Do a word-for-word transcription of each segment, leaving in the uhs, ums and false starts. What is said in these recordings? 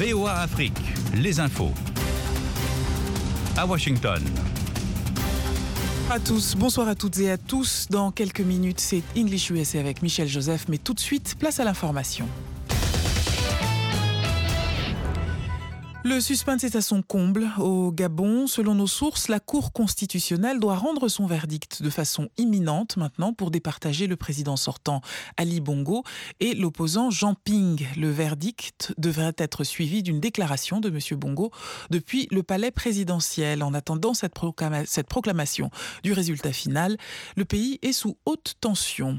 V O A Afrique, les infos. À Washington. Bonsoir à tous, bonsoir à toutes et à tous. Dans quelques minutes, c'est English U S A avec Michel Joseph, mais tout de suite, place à l'information. Le suspense est à son comble. Au Gabon, selon nos sources, la Cour constitutionnelle doit rendre son verdict de façon imminente maintenant pour départager le président sortant Ali Bongo et l'opposant Jean Ping. Le verdict devrait être suivi d'une déclaration de M. Bongo depuis le palais présidentiel. En attendant cette, proclama- cette proclamation du résultat final, le pays est sous haute tension.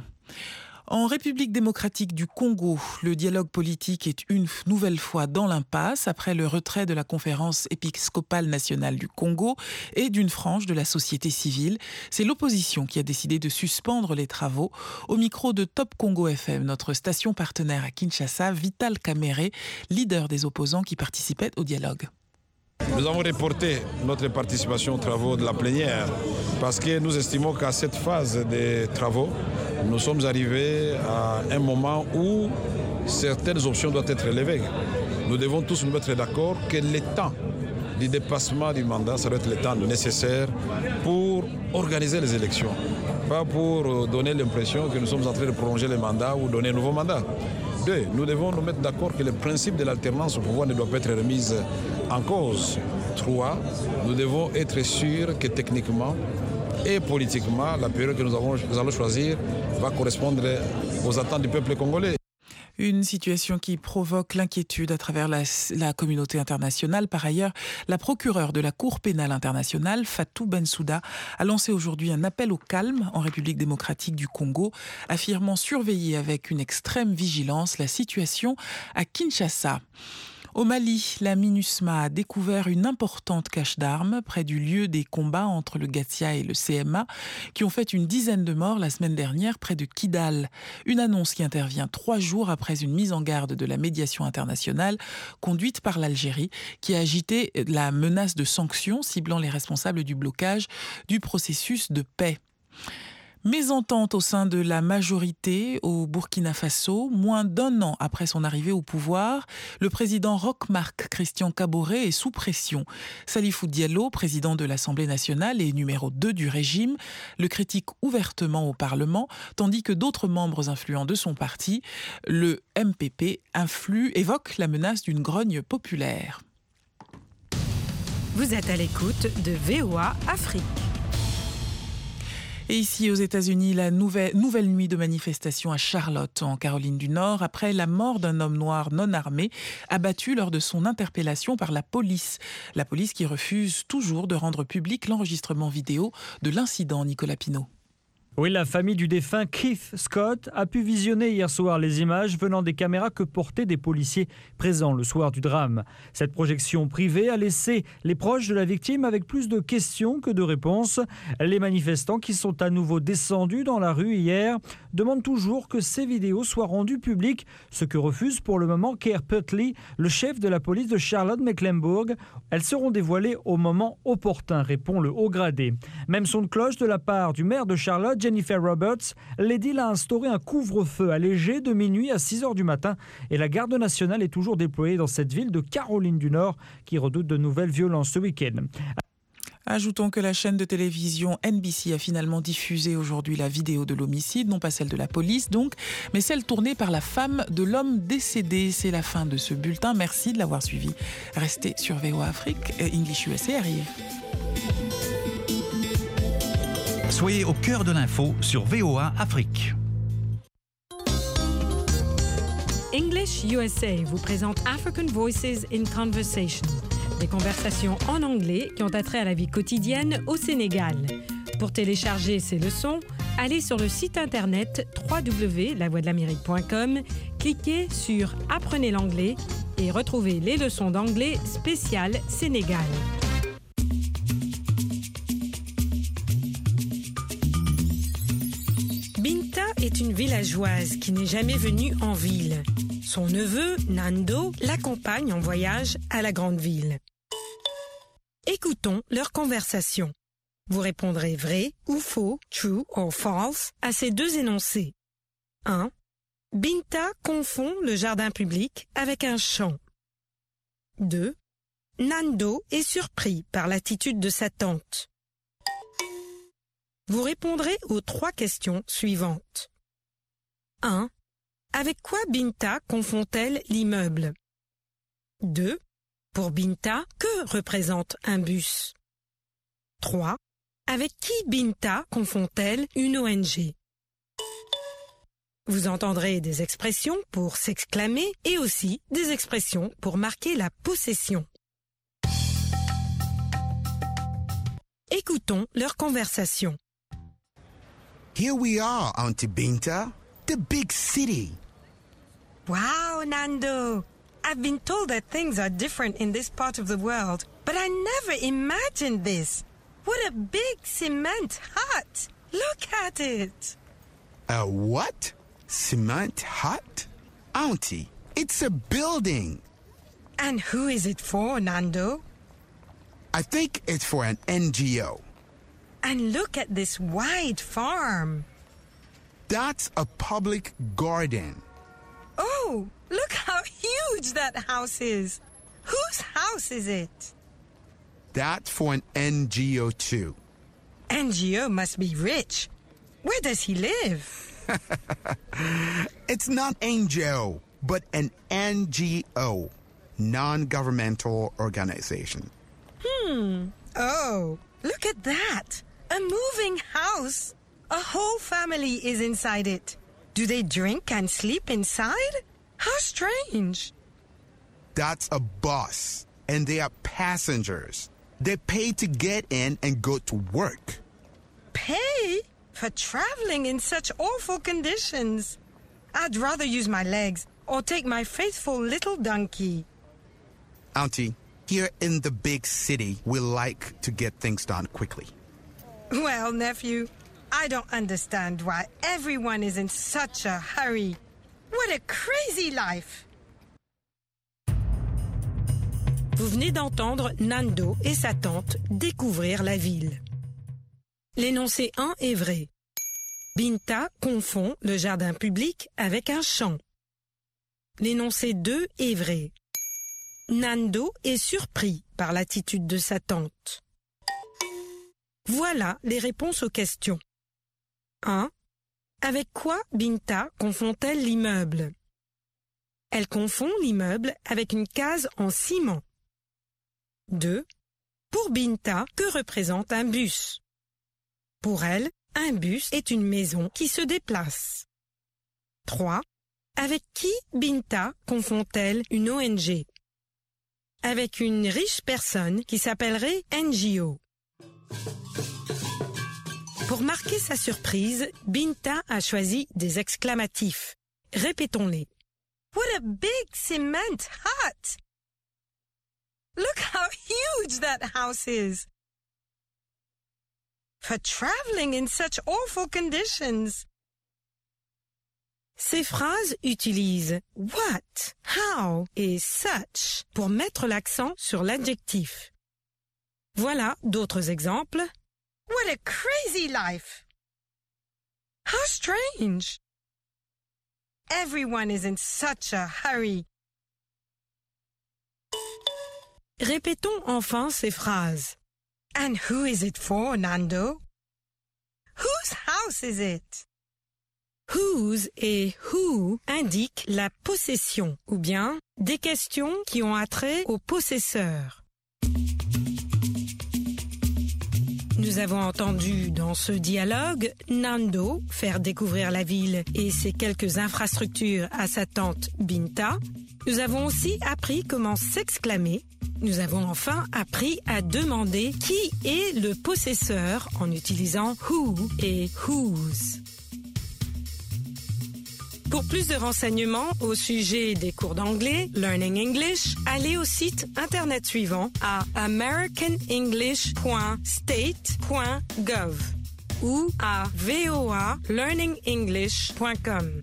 En République démocratique du Congo, le dialogue politique est une nouvelle fois dans l'impasse après le retrait de la conférence épiscopale nationale du Congo et d'une frange de la société civile. C'est l'opposition qui a décidé de suspendre les travaux. Au micro de Top Congo F M, notre station partenaire à Kinshasa, Vital Kamerhe, leader des opposants qui participaient au dialogue. Nous avons reporté notre participation aux travaux de la plénière parce que nous estimons qu'à cette phase des travaux, nous sommes arrivés à un moment où certaines options doivent être élevées. Nous devons tous nous mettre d'accord que le temps du dépassement du mandat, ça doit être le temps nécessaire pour organiser les élections. Pas pour donner l'impression que nous sommes en train de prolonger le mandat ou donner un nouveau mandat. Deux, nous devons nous mettre d'accord que le principe de l'alternance au pouvoir ne doit pas être remis en cause. Trois, nous devons être sûrs que techniquement et politiquement, la période que nous, avons, nous allons choisir va correspondre aux attentes du peuple congolais. Une situation qui provoque l'inquiétude à travers la, la communauté internationale. Par ailleurs, la procureure de la Cour pénale internationale, Fatou Bensouda, a lancé aujourd'hui un appel au calme en République démocratique du Congo, affirmant surveiller avec une extrême vigilance la situation à Kinshasa. Au Mali, la MINUSMA a découvert une importante cache d'armes près du lieu des combats entre le Gatsia et le C M A qui ont fait une dizaine de morts la semaine dernière près de Kidal. Une annonce qui intervient trois jours après une mise en garde de la médiation internationale conduite par l'Algérie qui a agité la menace de sanctions ciblant les responsables du blocage du processus de paix. Mésentente au sein de la majorité au Burkina Faso, moins d'un an après son arrivée au pouvoir, le président Roch-Marc Christian Kaboré est sous pression. Salifou Diallo, président de l'Assemblée nationale et numéro deux du régime, le critique ouvertement au Parlement, tandis que d'autres membres influents de son parti, le M P P, influent, évoquent la menace d'une grogne populaire. Vous êtes à l'écoute de V O A Afrique. Et ici, aux États-Unis, la nouvelle, nouvelle nuit de manifestation à Charlotte, en Caroline du Nord, après la mort d'un homme noir non armé, abattu lors de son interpellation par la police. La police qui refuse toujours de rendre public l'enregistrement vidéo de l'incident, Nicolas Pinault. Oui, la famille du défunt Keith Scott a pu visionner hier soir les images venant des caméras que portaient des policiers présents le soir du drame. Cette projection privée a laissé les proches de la victime avec plus de questions que de réponses. Les manifestants qui sont à nouveau descendus dans la rue hier demandent toujours que ces vidéos soient rendues publiques, ce que refuse pour le moment Keir Putley, le chef de la police de Charlotte-Mecklembourg. Elles seront dévoilées au moment opportun, répond le haut gradé. Même son de cloche de la part du maire de Charlotte, Jennifer Roberts, l'édile a instauré un couvre-feu allégé de minuit à six heures du matin et la garde nationale est toujours déployée dans cette ville de Caroline du Nord qui redoute de nouvelles violences ce week-end. Ajoutons que la chaîne de télévision N B C a finalement diffusé aujourd'hui la vidéo de l'homicide, non pas celle de la police donc, mais celle tournée par la femme de l'homme décédé. C'est la fin de ce bulletin. Merci de l'avoir suivi. Restez sur V O A Afrique. English U S A arrive. Soyez au cœur de l'info sur V O A Afrique. English U S A vous présente African Voices in Conversation, des conversations en anglais qui ont attrait à la vie quotidienne au Sénégal. Pour télécharger ces leçons, allez sur le site internet w w w point la voix de l'amérique point com, cliquez sur Apprenez l'anglais et retrouvez les leçons d'anglais spéciales Sénégal. Binta est une villageoise qui n'est jamais venue en ville. Son neveu, Nando, l'accompagne en voyage à la grande ville. Écoutons leur conversation. Vous répondrez vrai ou faux, true or false, à ces deux énoncés. un. Binta confond le jardin public avec un champ. deux. Nando est surpris par l'attitude de sa tante. Vous répondrez aux trois questions suivantes. un. Avec quoi Binta confond-elle l'immeuble? deux. Pour Binta, que représente un bus? trois. Avec qui Binta confond-elle une O N G? Vous entendrez des expressions pour s'exclamer et aussi des expressions pour marquer la possession. Écoutons leur conversation. Here we are, Auntie Binta, the big city. Wow, Nando! I've been told that things are different in this part of the world, but I never imagined this. What a big cement hut! Look at it! A what? Cement hut? Auntie, it's a building. And who is it for, Nando? I think it's for an N G O. And look at this wide farm. That's a public garden. Oh, look how huge that house is. Whose house is it? That's for an N G O too. N G O must be rich. Where does he live? It's not N G O, but an N G O, non-governmental organization. Hmm. Oh, look at that. A moving house. A whole family is inside it. Do they drink and sleep inside? How strange. That's a bus, and they are passengers. They pay to get in and go to work. Pay? For traveling in such awful conditions. I'd rather use my legs or take my faithful little donkey. Auntie, here in the big city, we like to get things done quickly. Well, nephew, I don't understand why everyone is in such a hurry. What a crazy life! Vous venez d'entendre Nando et sa tante découvrir la ville. L'énoncé un est vrai. Binta confond le jardin public avec un champ. L'énoncé deux est vrai. Nando est surpris par l'attitude de sa tante. Voilà les réponses aux questions. un. Avec quoi Binta confond-elle l'immeuble? Elle confond l'immeuble avec une case en ciment. deux. Pour Binta, que représente un bus? Pour elle, un bus est une maison qui se déplace. trois. Avec qui Binta confond-elle une O N G? Avec une riche personne qui s'appellerait N G O. Pour marquer sa surprise, Binta a choisi des exclamatifs. Répétons-les. What a big cement hut! Look how huge that house is! For traveling in such awful conditions. Ces phrases utilisent what, how et such pour mettre l'accent sur l'adjectif. Voilà d'autres exemples. What a crazy life! How strange! Everyone is in such a hurry. Répétons enfin ces phrases. And who is it for, Nando? Whose house is it? Whose et who indiquent la possession ou bien des questions qui ont attrait au possesseur. Nous avons entendu dans ce dialogue Nando faire découvrir la ville et ses quelques infrastructures à sa tante Binta. Nous avons aussi appris comment s'exclamer. Nous avons enfin appris à demander qui est le possesseur en utilisant who et whose. Pour plus de renseignements au sujet des cours d'anglais, Learning English, allez au site internet suivant à american english point state point gov ou à v o a learning english point com.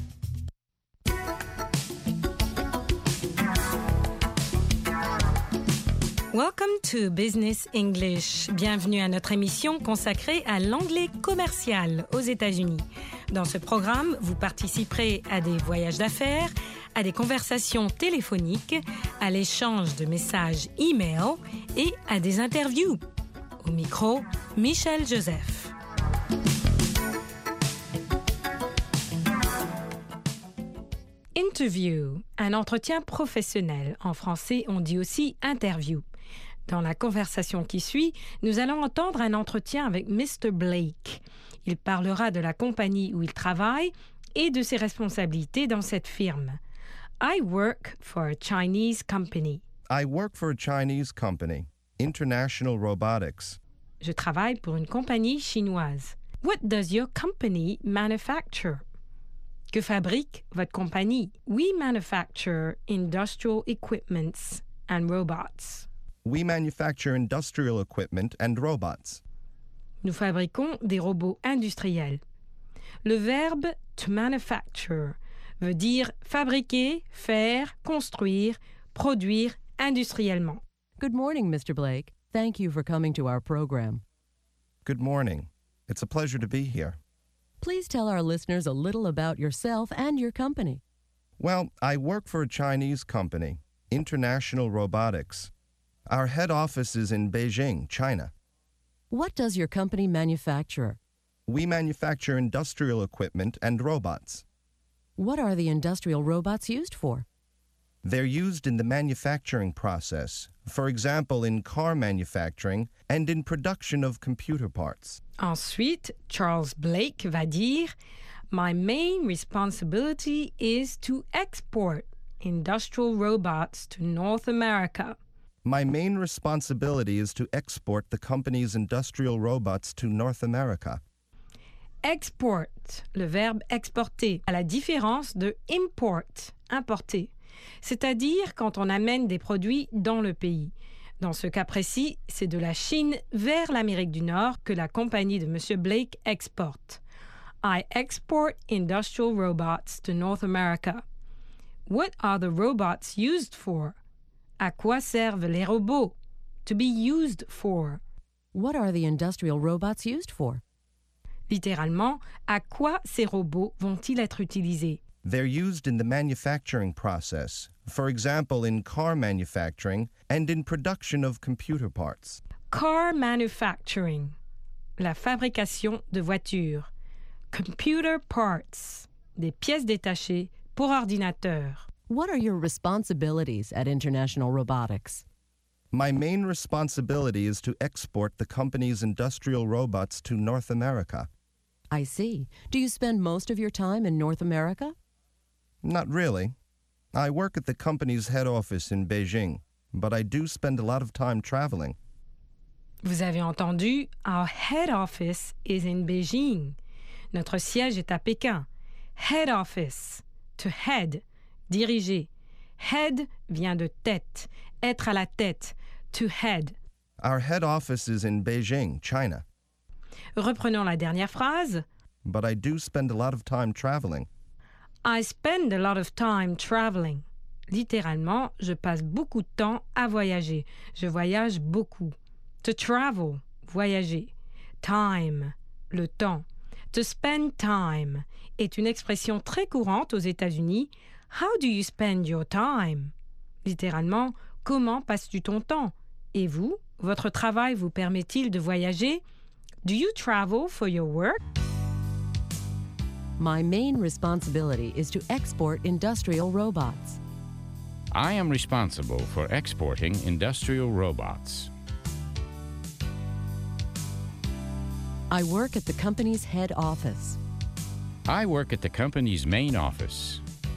Welcome to Business English. Bienvenue à notre émission consacrée à l'anglais commercial aux États-Unis. Dans ce programme, vous participerez à des voyages d'affaires, à des conversations téléphoniques, à l'échange de messages e-mail et à des interviews. Au micro, Michel Joseph. Interview, un entretien professionnel. En français, on dit aussi interview. Dans la conversation qui suit, nous allons entendre un entretien avec mister Blake. Il parlera de la compagnie où il travaille et de ses responsabilités dans cette firme. I work for a Chinese company. I work for a Chinese company, International Robotics. Je travaille pour une compagnie chinoise. What does your company manufacture? Que fabrique votre compagnie? We manufacture industrial equipments and robots. We manufacture industrial equipment and robots. Nous fabriquons des robots industriels. Le verbe to manufacture veut dire fabriquer, faire, construire, produire industriellement. Good morning, mister Blake. Thank you for coming to our program. Good morning. It's a pleasure to be here. Please tell our listeners a little about yourself and your company. Well, I work for a Chinese company, International Robotics. Our head office is in Beijing, China. What does your company manufacture? We manufacture industrial equipment and robots. What are the industrial robots used for? They're used in the manufacturing process, for example, in car manufacturing and in production of computer parts. Ensuite, Charles Blake va dire My main responsibility is to export industrial robots to North America. My main responsibility is to export the company's industrial robots to North America. Export, le verbe exporter, à la différence de import, importer, c'est-à-dire quand on amène des produits dans le pays. Dans ce cas précis, c'est de la Chine vers l'Amérique du Nord que la compagnie de M. Blake exporte. I export industrial robots to North America. What are the robots used for? À quoi servent les robots? To be used for. What are the industrial robots used for? Littéralement, à quoi ces robots vont-ils être utilisés? They're used in the manufacturing process, for example, in car manufacturing and in production of computer parts. Car manufacturing, la fabrication de voitures. Computer parts, des pièces détachées pour ordinateur. What are your responsibilities at International Robotics? My main responsibility is to export the company's industrial robots to North America. I see. Do you spend most of your time in North America? Not really. I work at the company's head office in Beijing, but I do spend a lot of time traveling. Vous avez entendu, our head office is in Beijing. Notre siège est à Pékin. Head office, to head, diriger. Head vient de tête, être à la tête, to head. Our head office is in Beijing, China. Reprenons la dernière phrase. But I do spend a lot of time traveling. I spend a lot of time traveling. Littéralement, je passe beaucoup de temps à voyager. Je voyage beaucoup. To travel, voyager. Time, le temps. To spend time est une expression très courante aux États-Unis. How do you spend your time? Littéralement, comment passes-tu ton temps? Et vous, votre travail vous permet-il de voyager? Do you travel for your work? My main responsibility is to export industrial robots. I am responsible for exporting industrial robots. I work at the company's head office. I work at the company's main office.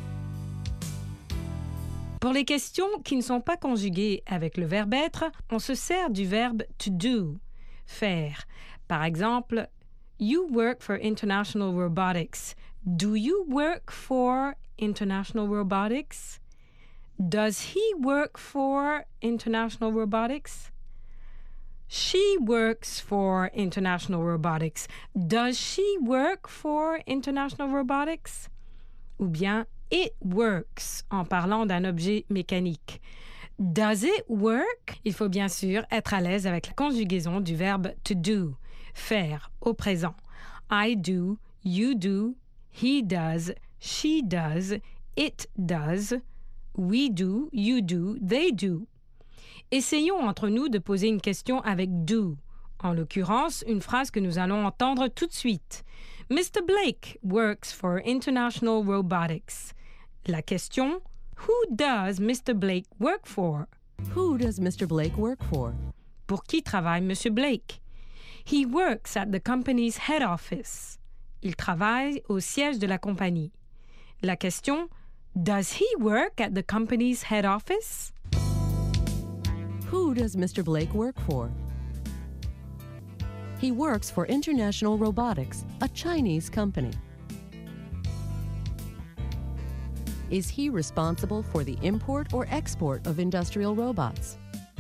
Pour les questions qui ne sont pas conjuguées avec le verbe être, on se sert du verbe to do, faire. Par exemple, you work for International Robotics. Do you work for International Robotics? Does he work for International Robotics? She works for International Robotics. Does she work for International Robotics? Ou bien it works en parlant d'un objet mécanique. Does it work? Il faut bien sûr être à l'aise avec la conjugaison du verbe to do, faire au présent. I do, you do, he does, she does, it does, we do, you do, they do. Essayons entre nous de poser une question avec do. En l'occurrence, une phrase que nous allons entendre tout de suite. Mister Blake works for International Robotics. La question, who does Mister Blake work for? Who does Mister Blake work for? Pour qui travaille Monsieur Blake? He works at the company's head office. Il travaille au siège de la compagnie. La question, does he work at the company's head office? Who does Mister Blake work for? He works for International Robotics, a Chinese company. Is he responsible for the import or export of industrial robots?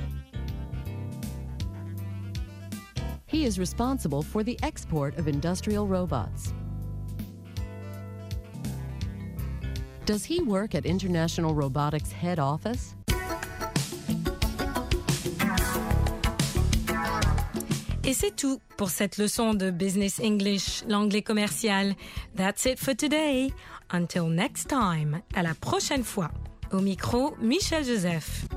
He is responsible for the export of industrial robots. Does he work at International Robotics head office? Et c'est tout pour cette leçon de Business English, l'anglais commercial. That's it for today. Until next time. À la prochaine fois. Au micro, Michel Joseph.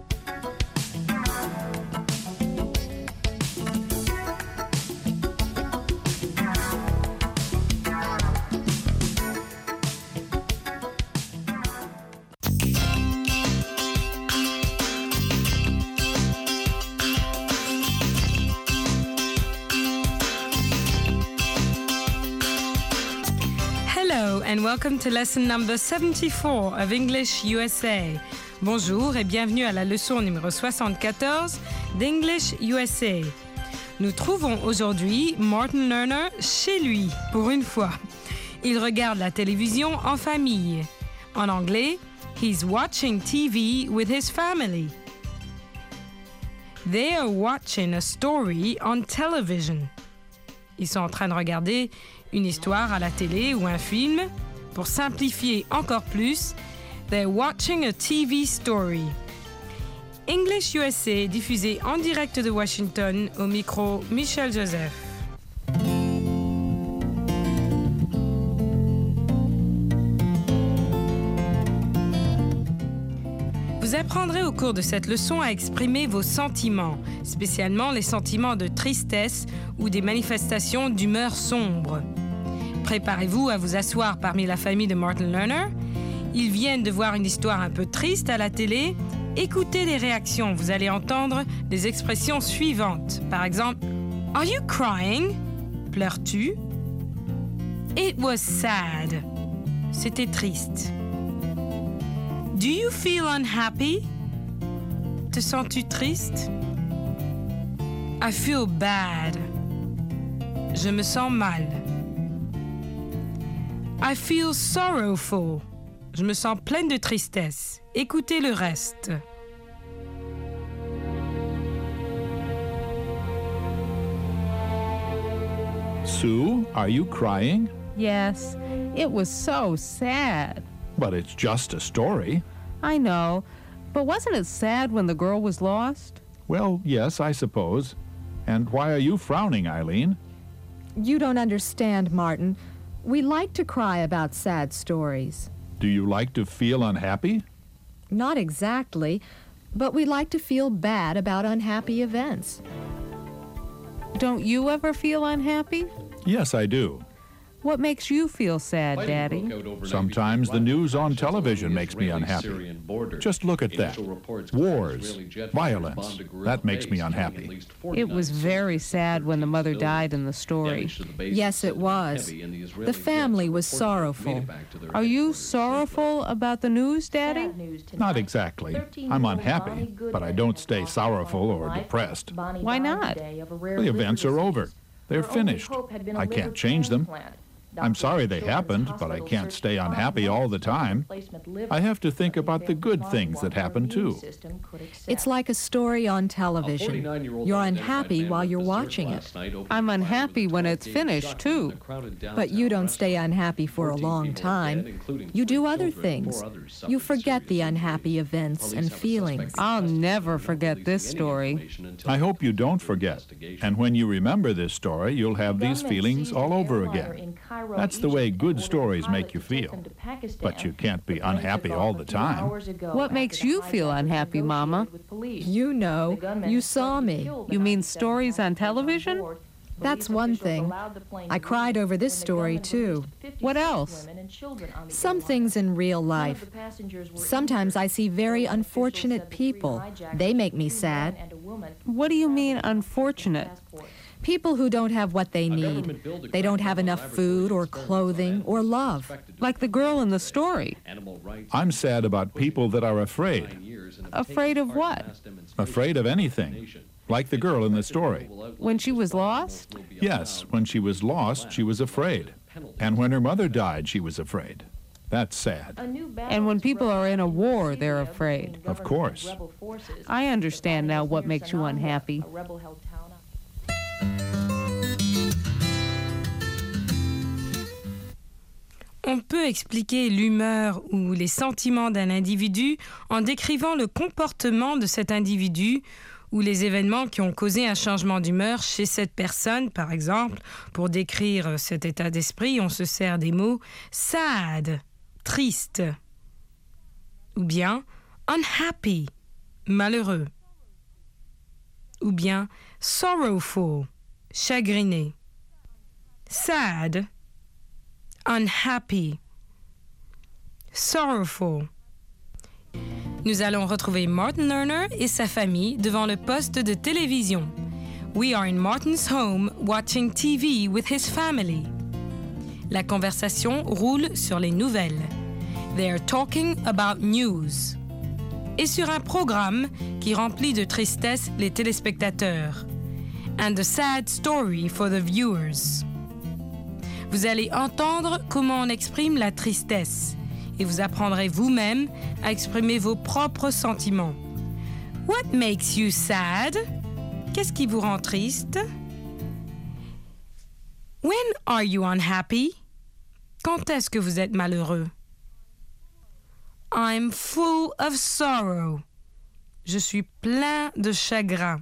And welcome to lesson number seventy-four of English U S A. Bonjour et bienvenue à la leçon numéro soixante-quatorze d'English U S A. Nous trouvons aujourd'hui Martin Lerner chez lui, pour une fois. Il regarde la télévision en famille. En anglais, he's watching T V with his family. They are watching a story on television. Ils sont en train de regarder une histoire à la télé ou un film. Pour simplifier encore plus, they're watching a T V story. English U S A diffusé en direct de Washington au micro Michel Joseph. Vous apprendrez au cours de cette leçon à exprimer vos sentiments, spécialement les sentiments de tristesse ou des manifestations d'humeur sombre. Préparez-vous à vous asseoir parmi la famille de Martin Lerner. Ils viennent de voir une histoire un peu triste à la télé. Écoutez les réactions. Vous allez entendre les expressions suivantes. Par exemple, « Are you crying? » Pleures-tu? « It was sad. » C'était triste. « Do you feel unhappy? » Te sens-tu triste? « I feel bad. » Je me sens mal. I feel sorrowful. Je me sens pleine de tristesse. Écoutez le reste. Sue, are you crying? Yes, it was so sad. But it's just a story. I know, but wasn't it sad when the girl was lost? Well, yes, I suppose. And why are you frowning, Eileen? You don't understand, Martin. We like to cry about sad stories. Do you like to feel unhappy? Not exactly, but we like to feel bad about unhappy events. Don't you ever feel unhappy? Yes, I do. What makes you feel sad, Daddy? Sometimes the news on television makes me unhappy. Just look at that. Wars, violence, that makes me unhappy. It was very sad when the mother died in the story. Yes, it was. The family was sorrowful. Are you sorrowful about the news, Daddy? Not exactly. I'm unhappy, but I don't stay sorrowful or depressed. Why not? The events are over. They're finished. I can't change them. I'm sorry they happened, but I can't stay unhappy all the time. I have to think about the good things that happen, too. It's like a story on television. You're unhappy while you're watching it. I'm unhappy when it's finished, too. But you don't stay unhappy for a long time. You do other things. You forget the unhappy events and feelings. I'll never forget this story. I hope you don't forget. And when you remember this story, you'll have these feelings all over again. That's the way good stories make you feel. But you can't be unhappy all the time. What makes you feel unhappy, Mama? You know. You saw me. You mean stories on television? That's one thing. I cried over this story, too. What else? Some things in real life. Sometimes I see very unfortunate people. They make me sad. What do you mean, unfortunate? People who don't have what they need. They don't have enough food or clothing or love. Like the girl in the story. I'm sad about people that are afraid. Afraid of what? Afraid of anything. Like the girl in the story. When she was lost? Yes, when she was lost, she was afraid. And when her mother died, she was afraid. That's sad. And when people are in a war, they're afraid. Of course. I understand now what makes you unhappy. On peut expliquer l'humeur ou les sentiments d'un individu en décrivant le comportement de cet individu ou les événements qui ont causé un changement d'humeur chez cette personne. Par exemple, pour décrire cet état d'esprit, on se sert des mots sad, triste, ou bien unhappy, malheureux, ou bien sorrowful, chagriné. Sad, unhappy, sorrowful. Nous allons retrouver Martin Lerner et sa famille devant le poste de télévision. We are in Martin's home watching T V with his family. La conversation roule sur les nouvelles. They are talking about news. Et sur un programme qui remplit de tristesse les téléspectateurs. And a sad story for the viewers. Vous allez entendre comment on exprime la tristesse et vous apprendrez vous-même à exprimer vos propres sentiments. What makes you sad? Qu'est-ce qui vous rend triste? When are you unhappy? Quand est-ce que vous êtes malheureux? I'm full of sorrow. Je suis plein de chagrin.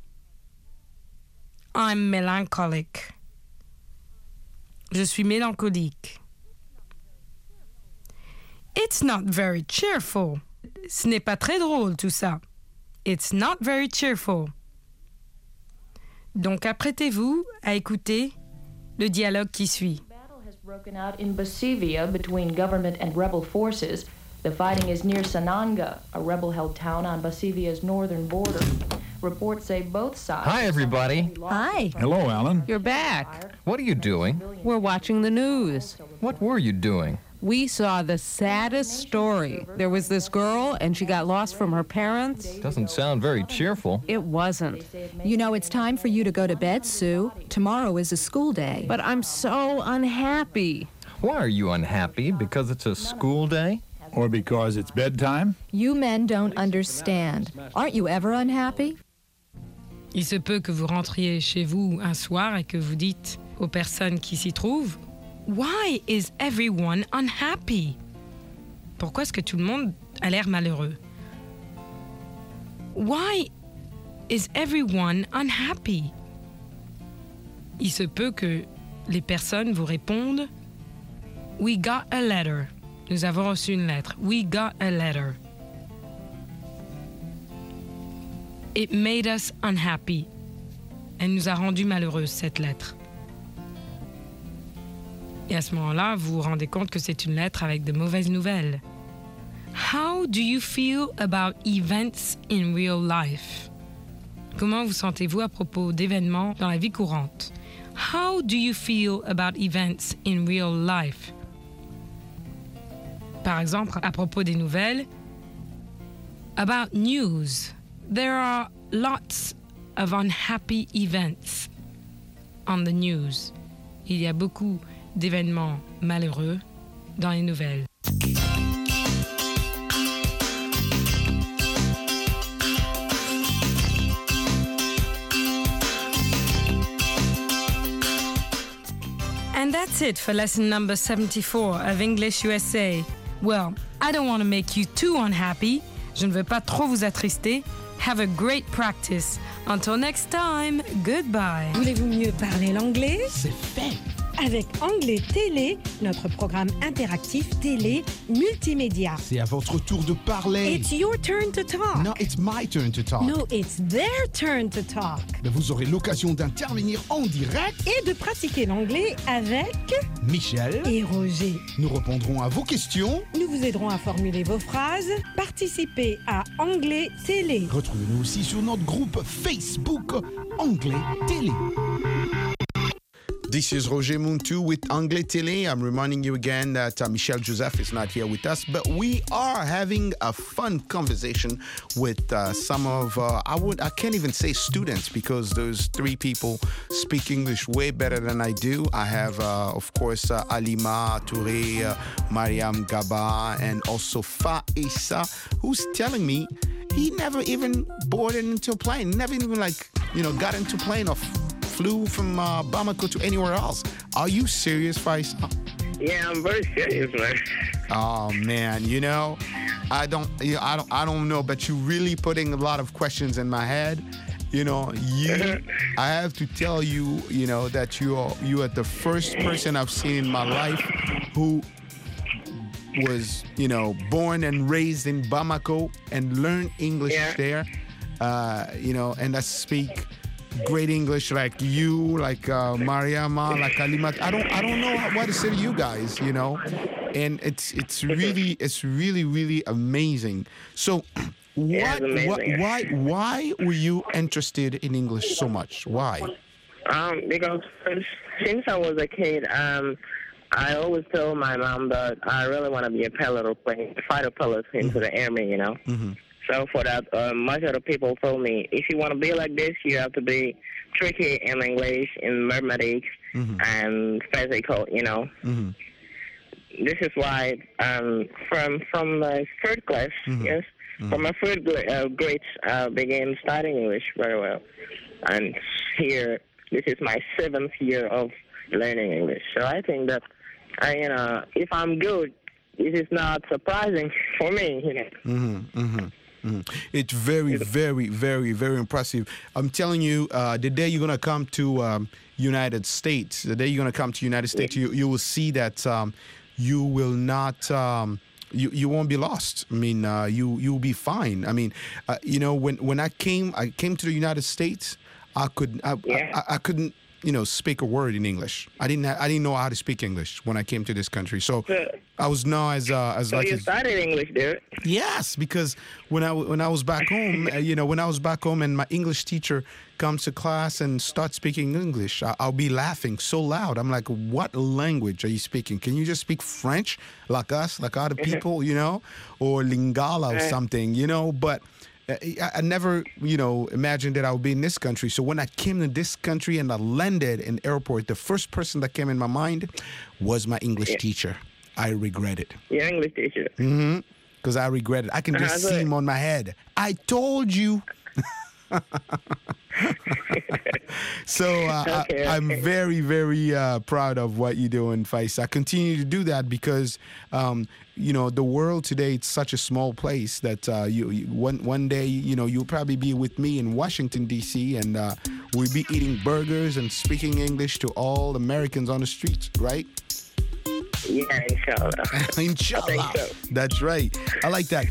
I'm melancholic. Je suis mélancolique. It's not very cheerful. Ce n'est pas très drôle tout ça. It's not very cheerful. Donc apprêtez-vous à écouter le dialogue qui suit. The battle has broken out in Basivia between government and rebel forces. The fighting is near Sananga, a rebel-held town on Basivia's northern border. Reports say both sides... Hi, everybody. Hi. Hello, Alan. You're back. What are you doing? We're watching the news. What were you doing? We saw the saddest story. There was this girl, and she got lost from her parents. Doesn't sound very cheerful. It wasn't. You know, it's time for you to go to bed, Sue. Tomorrow is a school day. But I'm so unhappy. Why are you unhappy? Because it's a school day? Or because it's bedtime? You men don't understand. Aren't you ever unhappy? Il se peut que vous rentriez chez vous un soir et que vous dites aux personnes qui s'y trouvent « Why is everyone unhappy? » Pourquoi est-ce que tout le monde a l'air malheureux? Why is everyone unhappy? Il se peut que les personnes vous répondent « We got a letter. » Nous avons reçu une lettre. We got a letter. It made us unhappy. Elle nous a rendus malheureuses, cette lettre. Et à ce moment-là, vous vous rendez compte que c'est une lettre avec de mauvaises nouvelles. How do you feel about events in real life? Comment vous sentez-vous à propos d'événements dans la vie courante? How do you feel about events in real life? Par exemple, à propos des nouvelles, about news, there are lots of unhappy events on the news. Il y a beaucoup d'événements malheureux dans les nouvelles. And that's it for lesson number seventy-four of English U S A. Well, I don't want to make you too unhappy. Je ne veux pas trop vous attrister. Have a great practice. Until next time, goodbye. Voulez-vous mieux parler l'anglais? C'est fait. avec Anglais Télé, notre programme interactif télé multimédia. C'est à votre tour de parler. It's your turn to talk. No, it's my turn to talk. No, it's their turn to talk. Mais vous aurez l'occasion d'intervenir en direct et de pratiquer l'anglais avec Michel et Roger. Nous répondrons à vos questions. Nous vous aiderons à formuler vos phrases. Participez à Anglais Télé. Retrouvez-nous aussi sur notre groupe Facebook Anglais Télé. This is Roger Muntu with Anglais Télé. I'm reminding you again that uh, Michel Joseph is not here with us, but we are having a fun conversation with uh, some of, uh, I would, I can't even say students because those three people speak English way better than I do. I have, uh, of course, uh, Alima Touré, uh, Mariam Gaba, and also Faisa, who's telling me he never even boarded into a plane, never even like, you know, got into a plane or flew from uh, Bamako to anywhere else. Are you serious, Faisa? Yeah, I'm very serious, man. Oh man, you know, I don't, you know, I don't, I don't know, but you're really putting a lot of questions in my head. You know, you, I have to tell you, you know, that you are, you are the first person I've seen in my life who was, you know, born and raised in Bamako and learned English yeah. there. Uh, you know, and I speak great English like you, like uh, Mariama, like Alima. I don't, I don't know what to say to you guys, you know, and it's, it's really, it's really, really amazing. So, what, what, why, why were you interested in English so much? Why? Um, because since I was a kid, um, I always told my mom that I really want to be a pilot or plane, fighter pilot into mm-hmm. the army, you know. Mm-hmm. So for that, uh, much of the people told me, if you want to be like this, you have to be tricky in English, in mathematics, mm-hmm. and physical, you know. Mm-hmm. This is why um, from from my third class, mm-hmm. yes, mm-hmm. from my third grade, uh, grade I began studying English very well. And here, this is my seventh year of learning English. So I think that, I, you know, if I'm good, this is not surprising for me, you know. Mm-hmm. Mm-hmm. Mm-hmm. It's very, very, very, very impressive. I'm telling you, uh, the day you're gonna come to um, United States, the day you're gonna come to United States, you you will see that um, you will not, um, you you won't be lost. I mean, uh, you you'll be fine. I mean, uh, you know, when when I came, I came to the United States, I could, I, yeah. I, I couldn't. you know, speak a word in English. I didn't. Ha- I didn't know how to speak English when I came to this country. So I was now as uh, as so like. you as, studied English, dude. Yes, because when I when I was back home, uh, you know, when I was back home and my English teacher comes to class and starts speaking English, I- I'll be laughing so loud. I'm like, "What language are you speaking? Can you just speak French like us, like other people, you know, or Lingala or something, you know?" But I, I never, you know, imagined that I would be in this country. So when I came to this country and I landed in the airport, the first person that came in my mind was my English yeah. teacher. I regret it. Your English teacher? Mm-hmm. Because I regret it. I can just uh-huh, see him on my head. I told you. So uh, okay, okay. I, I'm very, very uh, proud of what you're doing, Faisa. I continue to do that because, um, you know, the world today, it's such a small place that uh, you, you one one day, you know, you'll probably be with me in Washington, D C, and uh, we'll be eating burgers and speaking English to all Americans on the streets, right? Yeah, inshallah. Inshallah. I think so. That's right. I like that.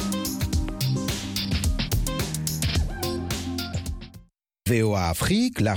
V O A Afrique, la